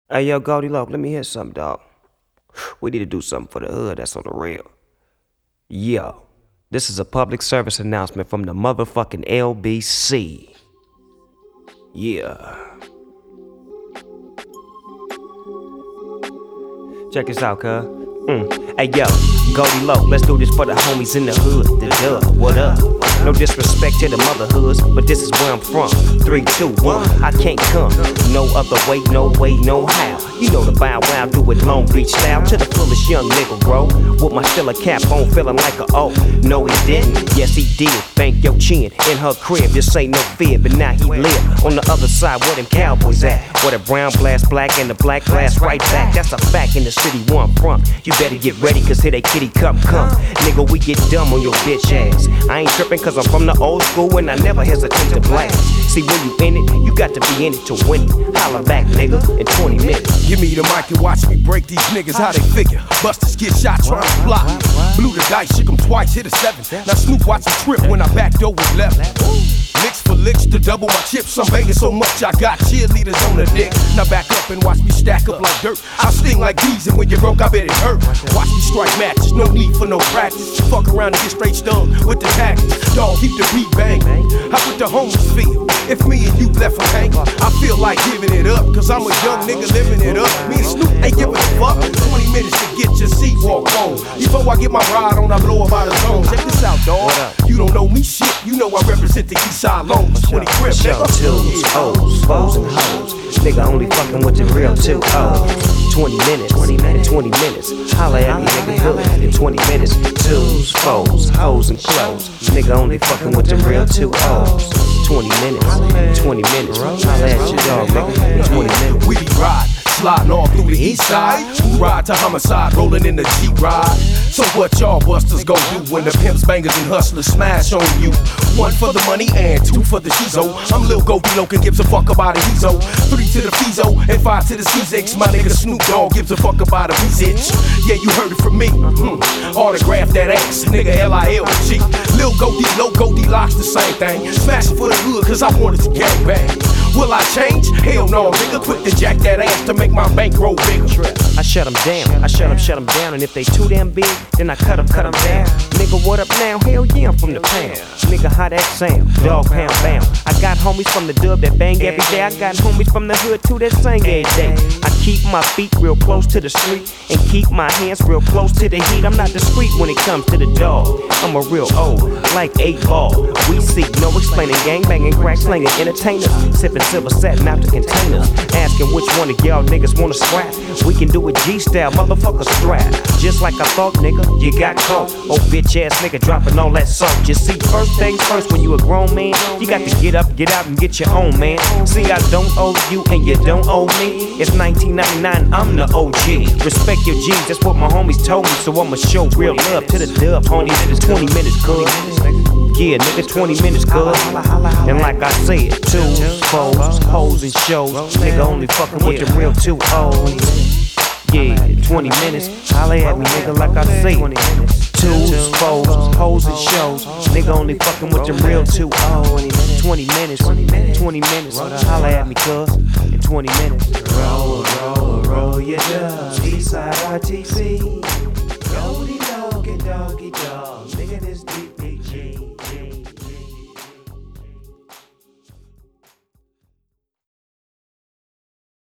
Hey, yo, Goldie Loc, let me hear something, dog. We need to do something for the hood that's on the real. Yo, this is a public service announcement from the motherfucking LBC. Yeah. Check this out, cuz. Hey, yo, Goldie Loc, let's do this for the homies in the hood. The dub, what up? No disrespect to the motherhoods, but this is where I'm from. 3, 2, 1, I can't come no other way, no way, no how. You know the Bow Wow, do it Long Beach style. To the fullest young nigga, bro. With my Stella cap on, feeling like a oh. No, he didn't. Yes, he did. Bank your chin in her crib. This ain't no fear, but now he live on the other side where them cowboys at. Where the brown blast black and the black blast right back. That's a fact in the city where I'm from. You better get ready, cause here they kitty come. Nigga, we get dumb on your bitch ass. I ain't tripping cause I'm from the old school and I never hesitate to blast. See, when you in it, you got to be in it to win it. Holla back, nigga, in 20 minutes. Give me the mic and watch me break these niggas how they figure. Busters get shot trying to block. Blew the dice, shook 'em twice, hit a 7. Now Snoop watch him trip when I backdoor was left. Licks for licks to double my chips. I'm banging so much I got cheerleaders on the dick. Now back up and watch me stack up like dirt. I sting like these and when you broke I bet it hurt. Watch me strike matches, no need for no practice. Fuck around and get straight stung with the tactics. Dog, keep the beat bang. How would the homies feel if me and you left from hang? I feel like giving it up, cause I'm a young nigga living it up. Me and Snoop ain't giving a fuck. 20 minutes to get your seat walk on. Before I get my ride on, I blow up out of zone. Check this out, dog. You don't know me shit, you know I represent the east side long. 20 crib, Show twos, O's, foes, and hoes. Nigga only fucking with the real 2 O's. 20 minutes, 20 minutes. Holla at me, nigga, good in 20 minutes. Twos, foes, hoes, and clothes. Nigga only fucking with the real 2 O's. 20 minutes, 20 minutes. Holla at your dog, nigga, in 20 minutes. We be riding, sliding all through the east side. We ride to homicide, rolling in the G-Ride. So what y'all busters gon' do when the pimps, bangers, and hustlers smash on you? 1 for the money and 2 for the shizo. I'm Lil Goldie Loc and gives a fuck about a Hezo. 3 to the Fizo and 5 to the C6. My nigga Snoop Dogg gives a fuck about a Weezich. Yeah, you heard it from me. Autograph that ass, nigga L-I-L-G. Lil Goldie Loc, Goldie Loc's the same thing. Smash it for the hood cause I wanted to gang bang. Will I change? Hell no, nigga. Quick to jack that ass to make my bankroll bigger. I shut them down, I shut them down. And if they too damn big, then I cut them down. Nigga, what up now? Hell yeah, I'm from the pound. Nigga, how that sound? Dog pound bound. I got homies from the dub that bang every day. I got homies from the hood too that sing every day. I keep my feet real close to the street and keep my hands real close to the heat. I'm not discreet when it comes to the dog. I'm a real old, like 8 ball. We see no explaining, gang banging, crack slinging, entertainers, sipping silver satin out the containers, asking which one of y'all niggas wanna scrap. We can do it G-style, motherfucker strap. Just like I thought, nigga, you got caught. Oh bitch ass nigga dropping all that salt. You see, first things first, when you a grown man, you got to get up, get out, and get your own, man. See, I don't owe you and you don't owe me. It's 1999, I'm the OG. Respect your G's, that's what my homies told me. So I'ma show real love to the dub, homies. It's 20 minutes, cuz. Yeah, nigga, 20 minutes, cuz. And like I said, 2 foes, hoes, and shows. Nigga only fucking with the real 2 O's. Yeah, 20 minutes. Holla at me, nigga, like I said. 2 foes, hoes, and shows. Nigga only fucking with the real 2 O's. 20 minutes, 20 minutes. Holla at me, cuz. In 20 minutes. Roll, roll, roll your dubs. Eastside RTC. Goldie Loc and Doggy Dog. Nigga, this DPG.